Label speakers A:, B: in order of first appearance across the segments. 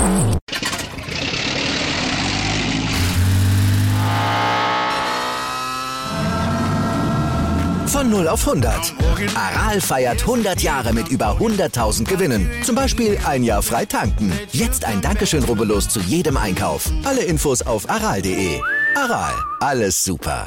A: Von 0 auf 100. Aral feiert 100 Jahre mit über 100.000 Gewinnen. Zum Beispiel ein Jahr frei tanken. Jetzt ein Dankeschön, rubbellos zu jedem Einkauf. Alle Infos auf aral.de. Aral, alles super.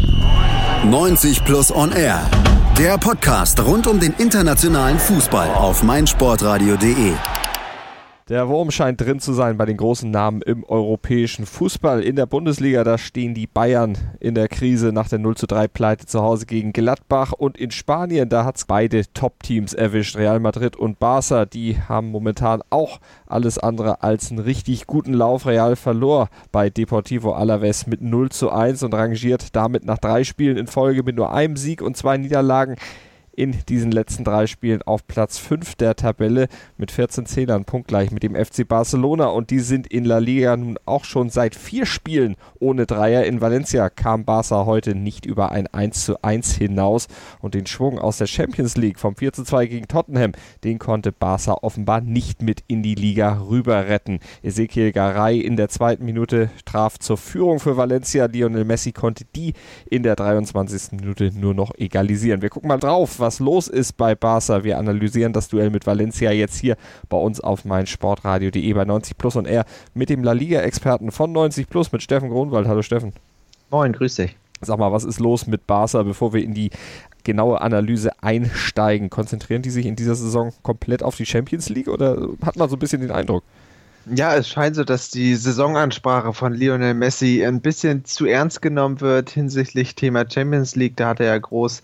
B: 90 Plus on Air. Der Podcast rund um den internationalen Fußball auf meinsportradio.de.
C: Der Wurm scheint drin zu sein bei den großen Namen im europäischen Fußball. In der Bundesliga, da stehen die Bayern in der Krise nach der 0:3-Pleite zu Hause gegen Gladbach. Und in Spanien, da hat es beide Top-Teams erwischt. Real Madrid und Barca, die haben momentan auch alles andere als einen richtig guten Lauf. Real verlor bei Deportivo Alavés mit 0:1 und rangiert damit nach 3 Spielen in Folge mit nur einem Sieg und 2 Niederlagen in diesen letzten 3 Spielen auf Platz 5 der Tabelle mit 14 Zählern, punktgleich mit dem FC Barcelona, und die sind in La Liga nun auch schon seit 4 Spielen ohne Dreier. In Valencia kam Barca heute nicht über ein 1:1 hinaus, und den Schwung aus der Champions League vom 4:2 gegen Tottenham, den konnte Barca offenbar nicht mit in die Liga rüber retten. Ezequiel Garay in der 2. Minute traf zur Führung für Valencia. Lionel Messi konnte die in der 23. Minute nur noch egalisieren. Wir gucken mal drauf, was los ist bei Barca. Wir analysieren das Duell mit Valencia jetzt hier bei uns auf meinsportradio.de bei 90 Plus on Air mit dem La Liga-Experten von 90 Plus, mit Steffen Gronwald. Hallo Steffen.
D: Moin, grüß dich.
C: Sag mal, was ist los mit Barca, bevor wir in die genaue Analyse einsteigen? Konzentrieren die sich in dieser Saison komplett auf die Champions League oder hat man so ein bisschen den Eindruck?
D: Ja, es scheint so, dass die Saisonansprache von Lionel Messi ein bisschen zu ernst genommen wird hinsichtlich Thema Champions League. Da hat er ja groß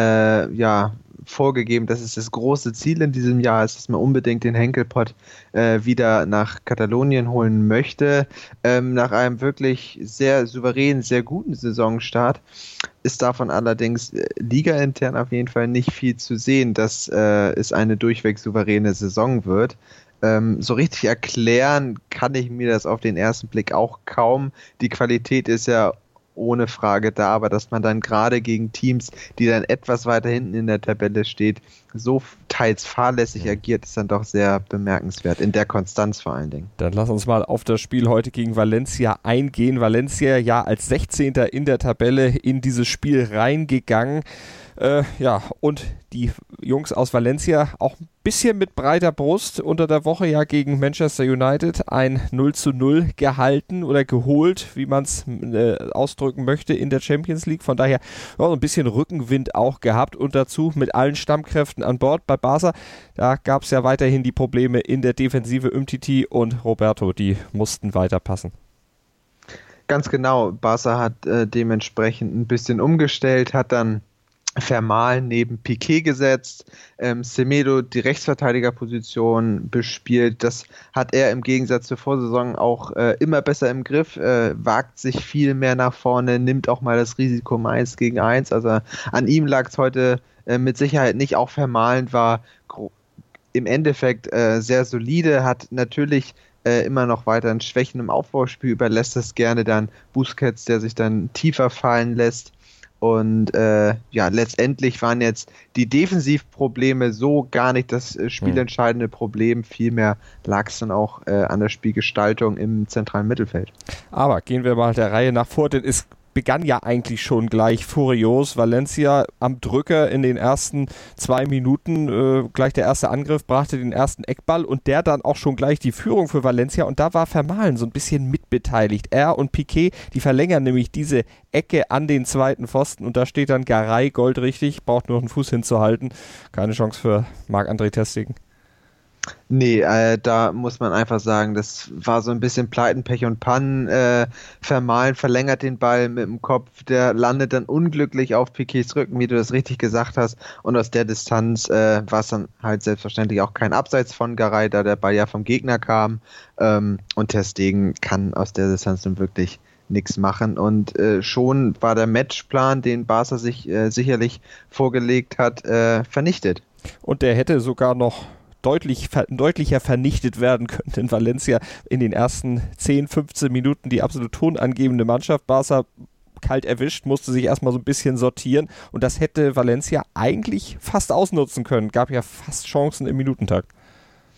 D: vorgegeben, dass es das große Ziel in diesem Jahr ist, dass man unbedingt den Henkelpott wieder nach Katalonien holen möchte. Nach einem wirklich sehr souveränen, sehr guten Saisonstart ist davon allerdings ligaintern auf jeden Fall nicht viel zu sehen, dass es eine durchweg souveräne Saison wird. So richtig erklären kann ich mir das auf den ersten Blick auch kaum. Die Qualität ist ja ohne Frage da, aber dass man dann gerade gegen Teams, die dann etwas weiter hinten in der Tabelle steht, so teils fahrlässig agiert, ist dann doch sehr bemerkenswert, in der Konstanz vor allen Dingen.
C: Dann lass uns mal auf das Spiel heute gegen Valencia eingehen. Valencia ja als 16. in der Tabelle in dieses Spiel reingegangen. Und die Jungs aus Valencia auch ein bisschen mit breiter Brust unter der Woche ja gegen Manchester United ein 0:0 gehalten oder geholt, wie man es ausdrücken möchte, in der Champions League. Von daher so ein bisschen Rückenwind auch gehabt, und dazu mit allen Stammkräften an Bord. Bei Barca, da gab es ja weiterhin die Probleme in der Defensive. Umtiti und Roberto, die mussten weiterpassen.
D: Ganz genau, Barca hat dementsprechend ein bisschen umgestellt, hat dann Vermaelen neben Piqué gesetzt, Semedo die Rechtsverteidigerposition bespielt. Das hat er im Gegensatz zur Vorsaison auch immer besser im Griff, wagt sich viel mehr nach vorne, nimmt auch mal das Risiko 1 gegen 1. Also an ihm lag es heute mit Sicherheit nicht. Auch Vermaelen war im Endeffekt sehr solide, hat natürlich immer noch weiterhin Schwächen im Aufbauspiel, überlässt das gerne dann Busquets, der sich dann tiefer fallen lässt. Und letztendlich waren jetzt die Defensivprobleme so gar nicht das spielentscheidende Problem. Vielmehr lag es dann auch an der Spielgestaltung im zentralen Mittelfeld.
C: Aber gehen wir mal der Reihe nach vor, denn es begann ja eigentlich schon gleich furios. Valencia am Drücker in den ersten 2 Minuten. Gleich der erste Angriff brachte den ersten Eckball und der dann auch schon gleich die Führung für Valencia. Und da war Vermaelen so ein bisschen mitbeteiligt. Er und Piqué, die verlängern nämlich diese Ecke an den zweiten Pfosten. Und da steht dann Garay goldrichtig, braucht nur noch einen Fuß hinzuhalten. Keine Chance für Marc-André ter Stegen.
D: Nee, da muss man einfach sagen, das war so ein bisschen Pleiten, Pech und Pannen. Vermaelen verlängert den Ball mit dem Kopf, der landet dann unglücklich auf Piqués Rücken, wie du das richtig gesagt hast. Und aus der Distanz war es dann halt selbstverständlich auch kein Abseits von Garay, da der Ball ja vom Gegner kam. Und ter Stegen kann aus der Distanz nun wirklich nichts machen. Und schon war der Matchplan, den Barca sich sicherlich vorgelegt hat, vernichtet.
C: Und der hätte sogar noch deutlicher vernichtet werden können in Valencia in den ersten 10, 15 Minuten. Die absolut tonangebende Mannschaft Barca kalt erwischt, musste sich erstmal so ein bisschen sortieren, und das hätte Valencia eigentlich fast ausnutzen können. Gab ja fast Chancen im Minutentakt.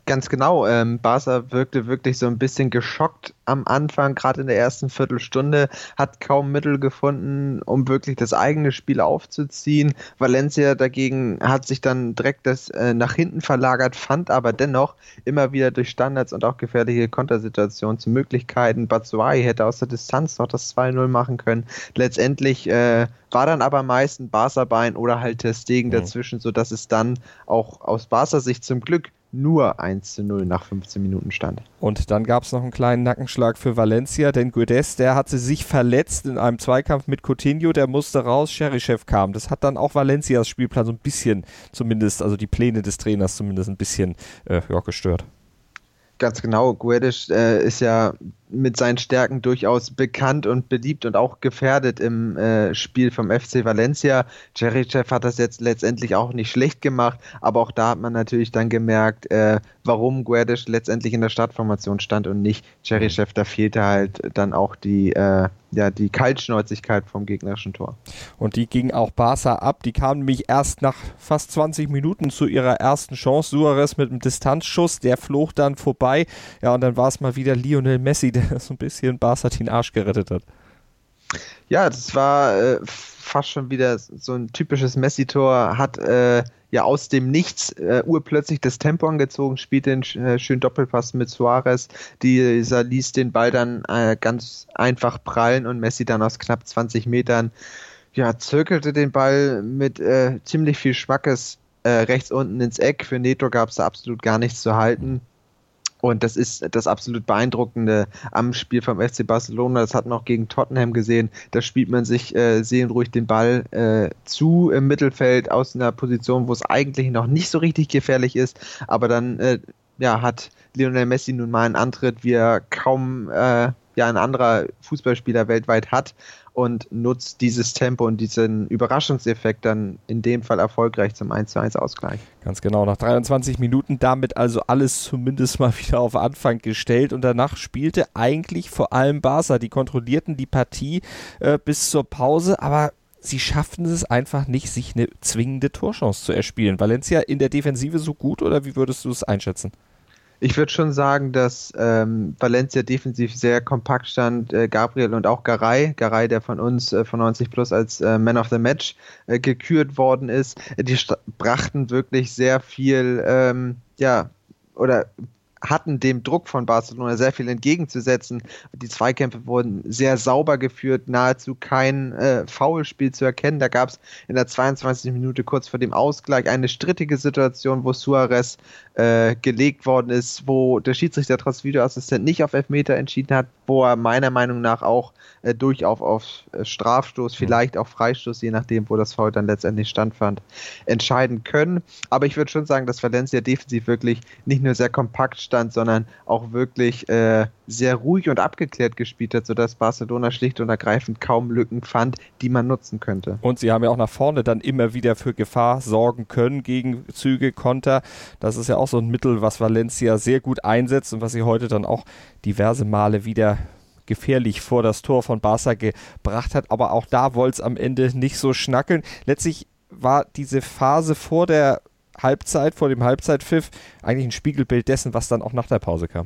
D: Ganz genau. Barca wirkte wirklich so ein bisschen geschockt am Anfang, gerade in der ersten Viertelstunde, hat kaum Mittel gefunden, um wirklich das eigene Spiel aufzuziehen. Valencia dagegen hat sich dann direkt das nach hinten verlagert, fand aber dennoch immer wieder durch Standards und auch gefährliche Kontersituationen zu Möglichkeiten. Batshuayi hätte aus der Distanz noch das 2-0 machen können. Letztendlich war dann aber meist ein Barca-Bein oder halt Ter Stegen dazwischen, sodass es dann auch aus Barca-Sicht zum Glück nur 1-0 nach 15 Minuten stand.
C: Und dann gab es noch einen kleinen Nackenschlag für Valencia, denn Guedes, der hatte sich verletzt in einem Zweikampf mit Coutinho, der musste raus, Cheryshev kam. Das hat dann auch Valencias Spielplan so ein bisschen zumindest, also die Pläne des Trainers zumindest ein bisschen gestört.
D: Ganz genau, Guedes ist ja mit seinen Stärken durchaus bekannt und beliebt und auch gefährdet im Spiel vom FC Valencia. Cheryshev hat das jetzt letztendlich auch nicht schlecht gemacht, aber auch da hat man natürlich dann gemerkt, warum Guedes letztendlich in der Startformation stand und nicht Cheryshev. Da fehlte halt dann auch die Kaltschnäuzigkeit vom gegnerischen Tor.
C: Und die ging auch Barca ab. Die kam nämlich erst nach fast 20 Minuten zu ihrer ersten Chance. Suarez mit einem Distanzschuss, der flog dann vorbei. Ja, und dann war es mal wieder Lionel Messi, der so ein bisschen Barca den Arsch gerettet hat.
D: Ja, das war fast schon wieder so ein typisches Messi-Tor, hat aus dem Nichts urplötzlich das Tempo angezogen, spielt den schönen Doppelpass mit Suarez, dieser ließ den Ball dann ganz einfach prallen und Messi dann aus knapp 20 Metern zirkelte den Ball mit ziemlich viel Schmackes rechts unten ins Eck. Für Neto gab es da absolut gar nichts zu halten. Und das ist das absolut Beeindruckende am Spiel vom FC Barcelona. Das hat man auch gegen Tottenham gesehen. Da spielt man sich seelenruhig den Ball zu im Mittelfeld aus einer Position, wo es eigentlich noch nicht so richtig gefährlich ist. Aber dann hat Lionel Messi nun mal einen Antritt, wie er kaum ein anderer Fußballspieler weltweit hat, und nutzt dieses Tempo und diesen Überraschungseffekt dann in dem Fall erfolgreich zum 1:1 Ausgleich.
C: Ganz genau, nach 23 Minuten damit also alles zumindest mal wieder auf Anfang gestellt und danach spielte eigentlich vor allem Barca. Die kontrollierten die Partie bis zur Pause, aber sie schafften es einfach nicht, sich eine zwingende Torchance zu erspielen. Valencia in der Defensive so gut, oder wie würdest du es einschätzen?
D: Ich würde schon sagen, dass Valencia defensiv sehr kompakt stand. Gabriel und auch Garay, der von uns von 90 Plus als Man of the Match gekürt worden ist, die brachten wirklich sehr viel, hatten dem Druck von Barcelona sehr viel entgegenzusetzen. Die Zweikämpfe wurden sehr sauber geführt, nahezu kein Foulspiel zu erkennen. Da gab es in der 22. Minute kurz vor dem Ausgleich eine strittige Situation, wo Suarez gelegt worden ist, wo der Schiedsrichter trotz Videoassistent nicht auf Elfmeter entschieden hat, wo er meiner Meinung nach auch durchaus auf Strafstoß, vielleicht auch Freistoß, je nachdem, wo das Foul dann letztendlich standfand, entscheiden können. Aber ich würde schon sagen, dass Valencia defensiv wirklich nicht nur sehr kompakt stand, sondern auch wirklich sehr ruhig und abgeklärt gespielt hat, sodass Barcelona schlicht und ergreifend kaum Lücken fand, die man nutzen könnte.
C: Und sie haben ja auch nach vorne dann immer wieder für Gefahr sorgen können, Gegenzüge, Konter. Das ist ja auch so ein Mittel, was Valencia sehr gut einsetzt und was sie heute dann auch diverse Male wieder gefährlich vor das Tor von Barca gebracht hat. Aber auch da wollte es am Ende nicht so schnackeln. Letztlich war diese Phase vor der Halbzeit, vor dem Halbzeitpfiff, eigentlich ein Spiegelbild dessen, was dann auch nach der Pause kam.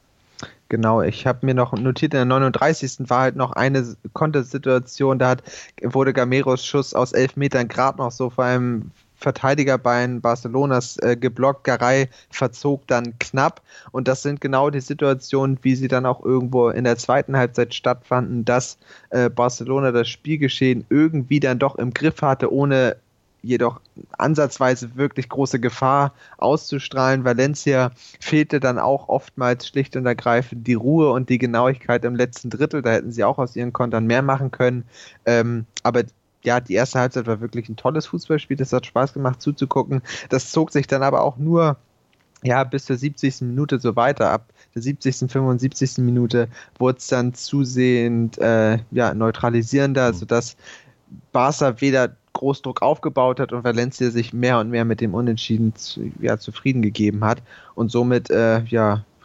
D: Genau, ich habe mir noch notiert, in der 39. war halt noch eine Kontersituation, da wurde Gameros Schuss aus 11 Metern gerade noch so vor einem Verteidigerbein Barcelonas geblockt. Garay verzog dann knapp, und das sind genau die Situationen, wie sie dann auch irgendwo in der zweiten Halbzeit stattfanden, dass Barcelona das Spielgeschehen irgendwie dann doch im Griff hatte, ohne jedoch ansatzweise wirklich große Gefahr auszustrahlen. Valencia fehlte dann auch oftmals schlicht und ergreifend die Ruhe und die Genauigkeit im letzten Drittel. Da hätten sie auch aus ihren Kontern mehr machen können. Aber ja, die erste Halbzeit war wirklich ein tolles Fußballspiel. Das hat Spaß gemacht zuzugucken. Das zog sich dann aber auch nur bis zur 70. Minute so weiter. Ab der 70., 75. Minute wurde es dann zusehend neutralisierender, sodass Barca weder Großdruck aufgebaut hat und Valencia sich mehr und mehr mit dem Unentschieden zufrieden gegeben hat und somit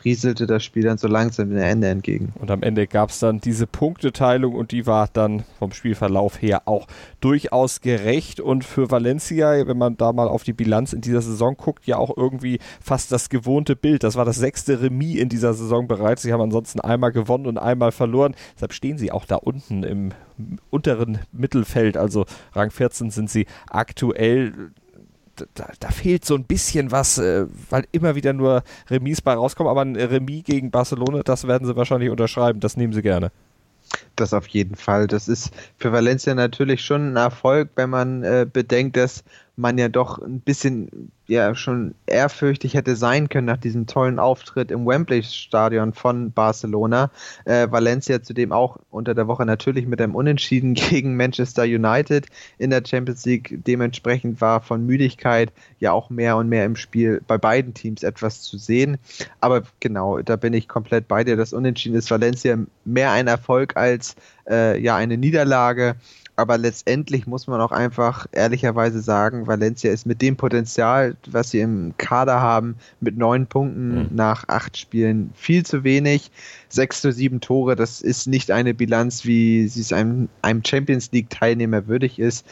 D: rieselte das Spiel dann so langsam dem Ende entgegen.
C: Und am Ende gab es dann diese Punkteteilung und die war dann vom Spielverlauf her auch durchaus gerecht. Und für Valencia, wenn man da mal auf die Bilanz in dieser Saison guckt, ja auch irgendwie fast das gewohnte Bild. Das war das 6. Remis in dieser Saison bereits. Sie haben ansonsten einmal gewonnen und einmal verloren. Deshalb stehen sie auch da unten im unteren Mittelfeld. Also Rang 14 sind sie aktuell. Da fehlt so ein bisschen was, weil immer wieder nur Remis bei rauskommen, aber ein Remis gegen Barcelona, das werden sie wahrscheinlich unterschreiben, das nehmen sie gerne.
D: Das auf jeden Fall. Das ist für Valencia natürlich schon ein Erfolg, wenn man bedenkt, dass man ja doch ein bisschen schon ehrfürchtig hätte sein können nach diesem tollen Auftritt im Wembley-Stadion von Barcelona. Valencia zudem auch unter der Woche natürlich mit einem Unentschieden gegen Manchester United in der Champions League. Dementsprechend war von Müdigkeit ja auch mehr und mehr im Spiel bei beiden Teams etwas zu sehen. Aber genau, da bin ich komplett bei dir. Das Unentschieden ist Valencia mehr ein Erfolg als eine Niederlage. Aber letztendlich muss man auch einfach ehrlicherweise sagen, Valencia ist mit dem Potenzial, was sie im Kader haben, mit 9 Punkten nach 8 Spielen viel zu wenig. 6-7 Tore, das ist nicht eine Bilanz, wie sie es einem Champions League-Teilnehmer würdig ist.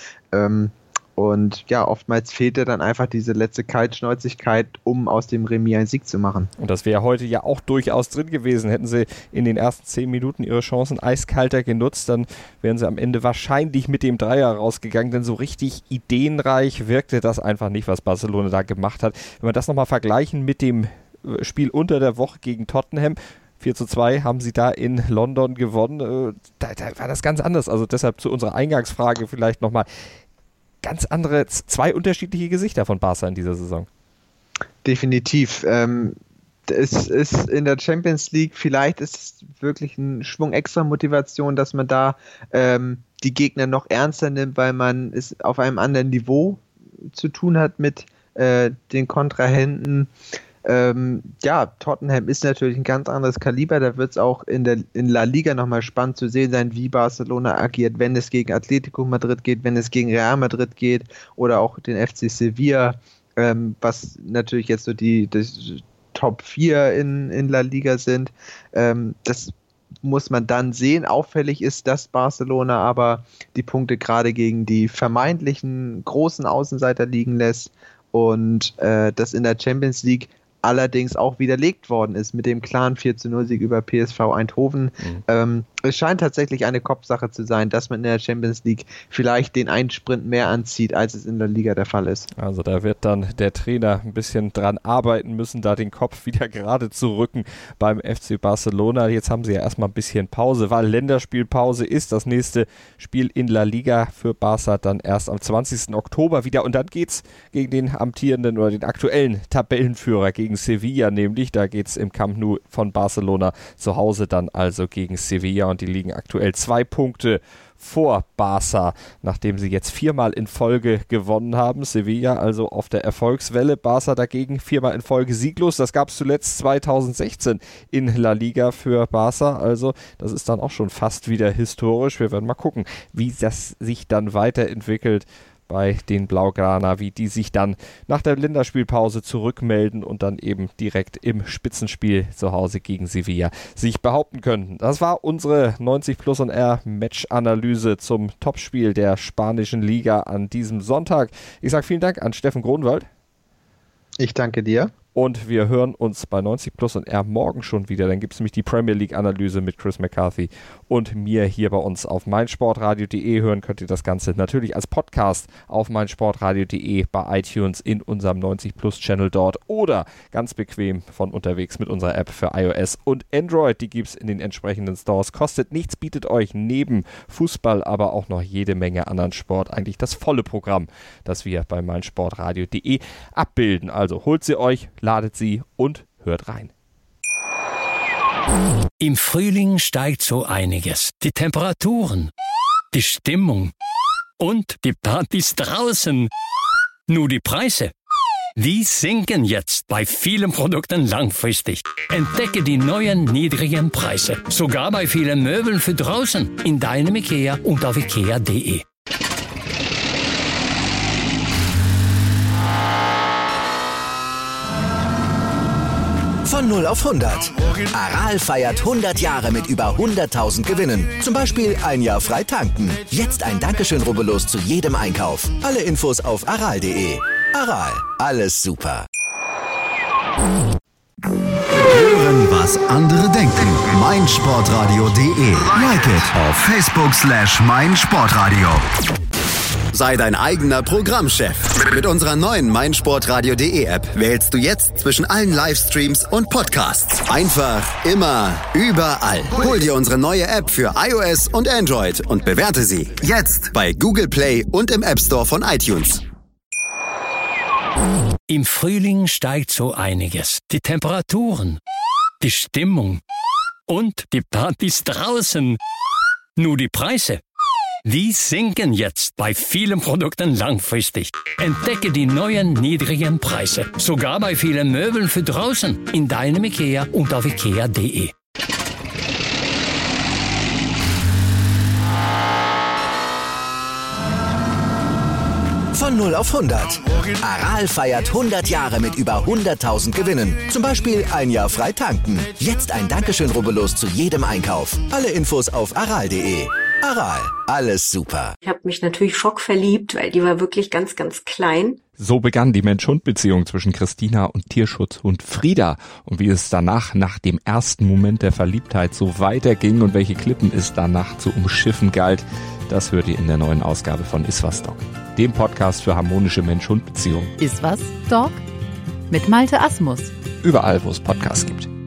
D: Und ja, oftmals fehlte dann einfach diese letzte Kaltschnäuzigkeit, um aus dem Remis einen Sieg zu machen.
C: Und das wäre heute ja auch durchaus drin gewesen. Hätten sie in den ersten 10 Minuten ihre Chancen eiskalter genutzt, dann wären sie am Ende wahrscheinlich mit dem Dreier rausgegangen, denn so richtig ideenreich wirkte das einfach nicht, was Barcelona da gemacht hat. Wenn wir das nochmal vergleichen mit dem Spiel unter der Woche gegen Tottenham, 4-2 haben sie da in London gewonnen. Da war das ganz anders. Also deshalb zu unserer Eingangsfrage vielleicht nochmal. Ganz andere, 2 unterschiedliche Gesichter von Barca in dieser Saison.
D: Definitiv. Es ist in der Champions League, vielleicht ist es wirklich ein Schwung extra Motivation, dass man da die Gegner noch ernster nimmt, weil man es auf einem anderen Niveau zu tun hat mit den Kontrahenten. Tottenham ist natürlich ein ganz anderes Kaliber, da wird es auch in La Liga nochmal spannend zu sehen sein, wie Barcelona agiert, wenn es gegen Atletico Madrid geht, wenn es gegen Real Madrid geht oder auch den FC Sevilla, was natürlich jetzt so die Top 4 in La Liga sind. Das muss man dann sehen. Auffällig ist, dass Barcelona aber die Punkte gerade gegen die vermeintlichen großen Außenseiter liegen lässt und das in der Champions League allerdings auch widerlegt worden ist mit dem klaren 4-0-Sieg über PSV Eindhoven. Es scheint tatsächlich eine Kopfsache zu sein, dass man in der Champions League vielleicht den einen Sprint mehr anzieht, als es in der Liga der Fall ist.
C: Also da wird dann der Trainer ein bisschen dran arbeiten müssen, da den Kopf wieder gerade zu rücken beim FC Barcelona. Jetzt haben sie ja erstmal ein bisschen Pause, weil Länderspielpause ist. Das nächste Spiel in La Liga für Barca dann erst am 20. Oktober wieder. Und dann geht's gegen den amtierenden oder den aktuellen Tabellenführer, gegen Sevilla nämlich. Da geht's im Camp Nou von Barcelona zu Hause dann also gegen Sevilla. Und die liegen aktuell 2 Punkte vor Barca, nachdem sie jetzt 4-mal in Folge gewonnen haben. Sevilla also auf der Erfolgswelle, Barca dagegen 4-mal in Folge sieglos. Das gab es zuletzt 2016 in La Liga für Barca. Also das ist dann auch schon fast wieder historisch. Wir werden mal gucken, wie das sich dann weiterentwickelt bei den Blaugrana, wie die sich dann nach der Länderspielpause zurückmelden und dann eben direkt im Spitzenspiel zu Hause gegen Sevilla sich behaupten könnten. Das war unsere 90 Plus on Air Match-Analyse zum Topspiel der spanischen Liga an diesem Sonntag. Ich sage vielen Dank an Steffen Gronwald.
D: Ich danke dir.
C: Und wir hören uns bei 90 Plus und R morgen schon wieder. Dann gibt es nämlich die Premier League Analyse mit Chris McCarthy und mir hier bei uns auf meinsportradio.de. Hören könnt ihr das Ganze natürlich als Podcast auf meinsportradio.de, bei iTunes in unserem 90 Plus Channel dort oder ganz bequem von unterwegs mit unserer App für iOS und Android. Die gibt es in den entsprechenden Stores. Kostet nichts, bietet euch neben Fußball aber auch noch jede Menge anderen Sport eigentlich das volle Programm, das wir bei meinsportradio.de abbilden. Also holt sie euch, ladet sie und hört rein.
E: Im Frühling steigt so einiges. Die Temperaturen, die Stimmung und die Partys draußen. Nur die Preise, die sinken jetzt bei vielen Produkten langfristig. Entdecke die neuen niedrigen Preise. Sogar bei vielen Möbeln für draußen. In deinem IKEA und auf ikea.de.
A: Von 0 auf 100. Aral feiert 100 Jahre mit über 100.000 Gewinnen. Zum Beispiel ein Jahr frei tanken. Jetzt ein Dankeschön, rubbellos zu jedem Einkauf. Alle Infos auf aral.de. Aral, alles super.
B: Hören, was andere denken. meinsportradio.de. Like it auf Facebook/meinsportradio. Sei dein eigener Programmchef. Mit unserer neuen meinsportradio.de App wählst du jetzt zwischen allen Livestreams und Podcasts. Einfach, immer, überall. Hol dir unsere neue App für iOS und Android und bewerte sie jetzt bei Google Play und im App Store von iTunes.
E: Im Frühling steigt so einiges. Die Temperaturen, die Stimmung und die Partys draußen. Nur die Preise, die sinken jetzt bei vielen Produkten langfristig. Entdecke die neuen niedrigen Preise. Sogar bei vielen Möbeln für draußen. In deinem IKEA und auf ikea.de.
A: Von 0 auf 100. Aral feiert 100 Jahre mit über 100.000 Gewinnen. Zum Beispiel ein Jahr frei tanken. Jetzt ein Dankeschön, rubbellos zu jedem Einkauf. Alle Infos auf aral.de. Aral, alles super.
F: Ich habe mich natürlich schockverliebt, weil die war wirklich ganz, ganz klein.
C: So begann die Mensch-Hund-Beziehung zwischen Christina und Tierschutzhund Frieda. Und wie es danach, nach dem ersten Moment der Verliebtheit, so weiterging und welche Klippen es danach zu umschiffen galt, das hört ihr in der neuen Ausgabe von Iswas Dog, dem Podcast für harmonische Mensch-Hund-Beziehungen.
G: Iswas Dog? Mit Malte Asmus.
C: Überall, wo es Podcasts gibt.